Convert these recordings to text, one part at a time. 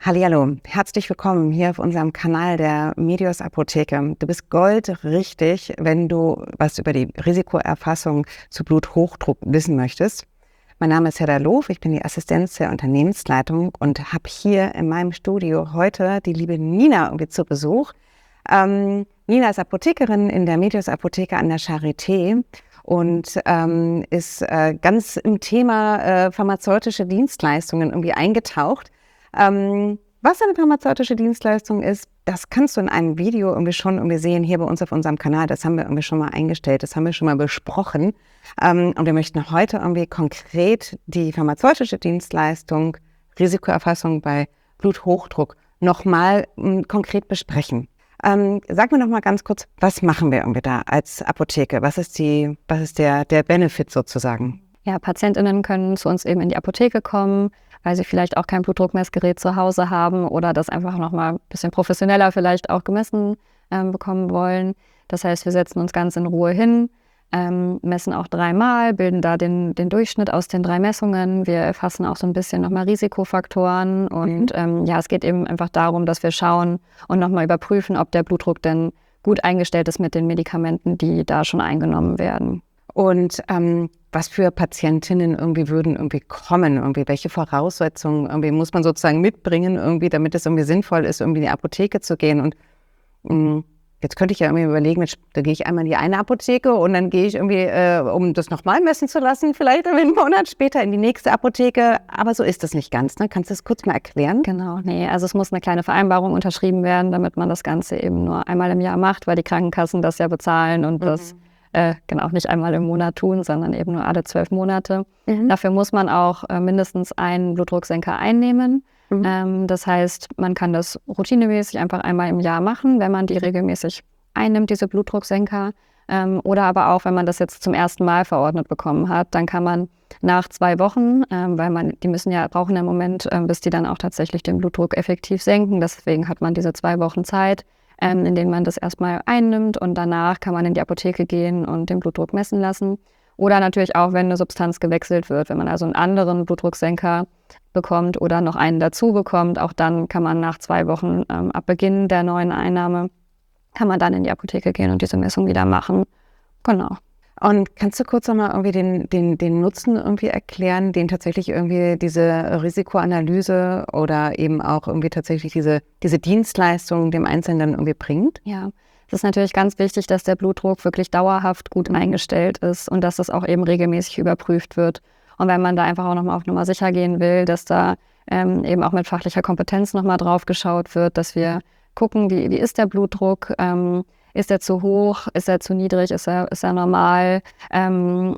Hallihallo, herzlich willkommen hier auf unserem Kanal der Medios Apotheke. Du bist goldrichtig, wenn du was über die Risikoerfassung zu Bluthochdruck wissen möchtest. Mein Name ist Hedda Loof, ich bin die Assistenz der Unternehmensleitung und habe hier in meinem Studio heute die liebe Nina irgendwie zu Besuch. Nina ist Apothekerin in der Medios Apotheke an der Charité und ist ganz im Thema pharmazeutische Dienstleistungen irgendwie eingetaucht. Was eine pharmazeutische Dienstleistung ist, das kannst du in einem Video schon sehen, hier bei uns auf unserem Kanal. Das haben wir irgendwie schon mal eingestellt, das haben wir schon mal besprochen. Und wir möchten heute irgendwie konkret die pharmazeutische Dienstleistung, Risikoerfassung bei Bluthochdruck nochmal konkret besprechen. Sag mir noch mal ganz kurz, was machen wir irgendwie da als Apotheke? Was ist der Benefit sozusagen? Ja, PatientInnen können zu uns eben in die Apotheke kommen, weil sie vielleicht auch kein Blutdruckmessgerät zu Hause haben oder das einfach noch mal ein bisschen professioneller vielleicht auch gemessen bekommen wollen. Das heißt, wir setzen uns ganz in Ruhe hin, messen auch 3-mal, bilden da den Durchschnitt aus den 3 Messungen. Wir erfassen auch so ein bisschen nochmal Risikofaktoren und es geht eben einfach darum, dass wir schauen und nochmal überprüfen, ob der Blutdruck denn gut eingestellt ist mit den Medikamenten, die da schon eingenommen werden. Und was für Patientinnen würden kommen? Welche Voraussetzungen muss man sozusagen mitbringen, damit es sinnvoll ist, in die Apotheke zu gehen? Und jetzt könnte ich ja überlegen, da gehe ich einmal in die eine Apotheke und dann gehe ich um das nochmal messen zu lassen, vielleicht einen Monat später in die nächste Apotheke. Aber so ist das nicht ganz, ne? Kannst du das kurz mal erklären? Genau, also es muss eine kleine Vereinbarung unterschrieben werden, damit man das Ganze eben nur einmal im Jahr macht, weil die Krankenkassen das ja bezahlen und das nicht einmal im Monat tun, sondern eben nur alle 12 Monate. Dafür muss man auch mindestens einen Blutdrucksenker einnehmen. Das heißt, man kann das routinemäßig einfach einmal im Jahr machen, wenn man die regelmäßig einnimmt, diese Blutdrucksenker. Oder aber auch, wenn man das jetzt zum ersten Mal verordnet bekommen hat, dann kann man nach 2 Wochen, weil die brauchen ja im Moment, bis die dann auch tatsächlich den Blutdruck effektiv senken. Deswegen hat man diese 2 Wochen Zeit, in denen man das erstmal einnimmt und danach kann man in die Apotheke gehen und den Blutdruck messen lassen. Oder natürlich auch, wenn eine Substanz gewechselt wird, wenn man also einen anderen Blutdrucksenker bekommt oder noch einen dazu bekommt, auch dann kann man nach 2 Wochen ab Beginn der neuen Einnahme, kann man dann in die Apotheke gehen und diese Messung wieder machen. Genau. Und kannst du kurz nochmal den Nutzen erklären, den tatsächlich diese Risikoanalyse oder eben auch tatsächlich diese Dienstleistung dem Einzelnen dann bringt? Ja, es ist natürlich ganz wichtig, dass der Blutdruck wirklich dauerhaft gut eingestellt ist und dass das auch eben regelmäßig überprüft wird. Und wenn man da einfach auch nochmal auf Nummer sicher gehen will, dass da eben auch mit fachlicher Kompetenz nochmal drauf geschaut wird, dass wir gucken, wie ist der Blutdruck, ist er zu hoch, ist er zu niedrig, ist er normal? Wenn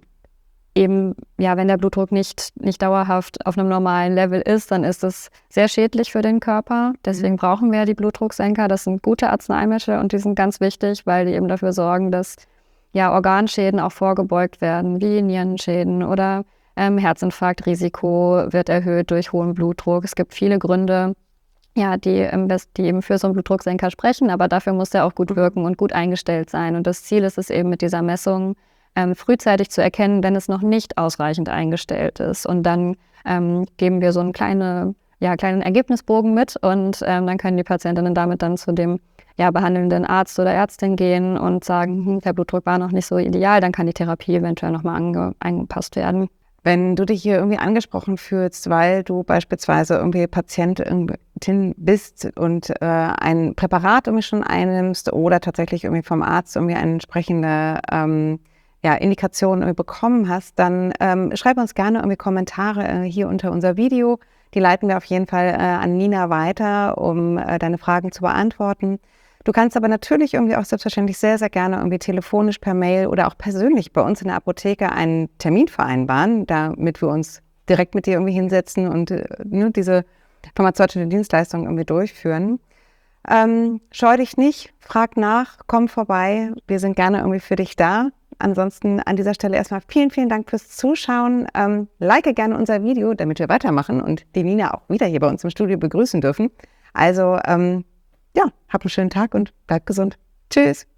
der Blutdruck nicht dauerhaft auf einem normalen Level ist, dann ist es sehr schädlich für den Körper. Deswegen brauchen wir die Blutdrucksenker. Das sind gute Arzneimittel und die sind ganz wichtig, weil die eben dafür sorgen, dass Organschäden auch vorgebeugt werden, wie Nierenschäden oder Herzinfarktrisiko wird erhöht durch hohen Blutdruck. Es gibt viele Gründe, die eben für so einen Blutdrucksenker sprechen, aber dafür muss der auch gut wirken und gut eingestellt sein. Und das Ziel ist es eben mit dieser Messung, frühzeitig zu erkennen, wenn es noch nicht ausreichend eingestellt ist. Und dann geben wir so einen kleinen Ergebnisbogen mit und dann können die Patientinnen damit dann zu dem behandelnden Arzt oder Ärztin gehen und sagen, der Blutdruck war noch nicht so ideal, dann kann die Therapie eventuell nochmal angepasst werden. Wenn du dich hier angesprochen fühlst, weil du beispielsweise Patientin bist und ein Präparat schon einnimmst oder tatsächlich vom Arzt eine entsprechende Indikation bekommen hast, dann schreib uns gerne Kommentare hier unter unser Video. Die leiten wir auf jeden Fall an Nina weiter, um deine Fragen zu beantworten. Du kannst aber natürlich auch selbstverständlich sehr, sehr gerne telefonisch, per Mail oder auch persönlich bei uns in der Apotheke einen Termin vereinbaren, damit wir uns direkt mit dir hinsetzen und diese pharmazeutische Dienstleistung durchführen. Scheu dich nicht, frag nach, komm vorbei. Wir sind gerne für dich da. Ansonsten an dieser Stelle erstmal vielen, vielen Dank fürs Zuschauen. Like gerne unser Video, damit wir weitermachen und die Nina auch wieder hier bei uns im Studio begrüßen dürfen. Also, hab einen schönen Tag und bleib gesund. Tschüss.